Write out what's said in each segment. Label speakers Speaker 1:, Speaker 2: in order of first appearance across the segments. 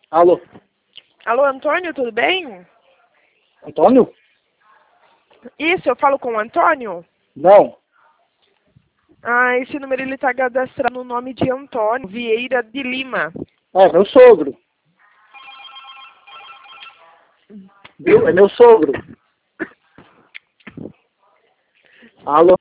Speaker 1: Alô?
Speaker 2: Alô, Antônio, tudo bem?
Speaker 1: Antônio?
Speaker 2: Isso, eu falo com o Antônio?
Speaker 1: Não.
Speaker 2: Ah, esse número ele tá cadastrado no nome de Antônio Vieira de Lima.
Speaker 1: É meu sogro. Viu? É meu sogro. Alô?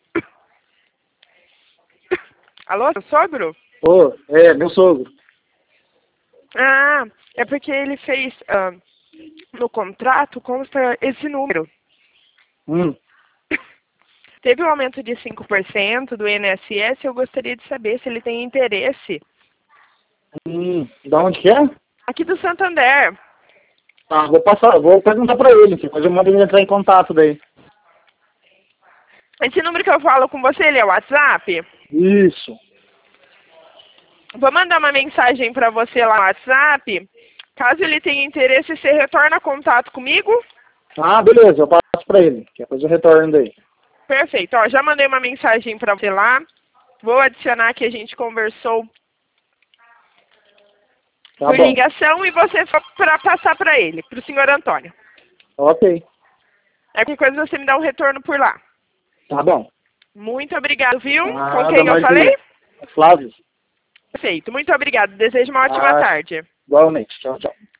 Speaker 2: Alô, seu sogro?
Speaker 1: Ô, é meu sogro.
Speaker 2: Ah, é porque ele fez no contrato consta esse número.
Speaker 1: Hum.
Speaker 2: Teve um aumento de 5% do INSS, eu gostaria de saber se ele tem interesse.
Speaker 1: Da onde que é?
Speaker 2: Aqui do Santander.
Speaker 1: Tá, vou perguntar pra ele, depois eu mando ele entrar em contato daí.
Speaker 2: Esse número que eu falo com você, ele é o WhatsApp?
Speaker 1: Isso.
Speaker 2: Vou mandar uma mensagem para você lá no WhatsApp. Caso ele tenha interesse, você retorna contato comigo?
Speaker 1: Ah, beleza, eu passo pra ele, que depois eu retorno daí.
Speaker 2: Perfeito. Ó, já mandei uma mensagem para você lá. Vou adicionar que a gente conversou
Speaker 1: Tá
Speaker 2: por
Speaker 1: bom.
Speaker 2: ligação e você for para passar para ele, para o senhor Antônio.
Speaker 1: Ok.
Speaker 2: Qualquer coisa você me dá um retorno por lá.
Speaker 1: Tá bom.
Speaker 2: Muito obrigado, viu? Com
Speaker 1: Nada,
Speaker 2: quem eu falei?
Speaker 1: imagina. Flávio.
Speaker 2: Perfeito. Muito obrigado. Desejo uma ótima
Speaker 1: Ah,
Speaker 2: tarde.
Speaker 1: igualmente. Tchau, tchau.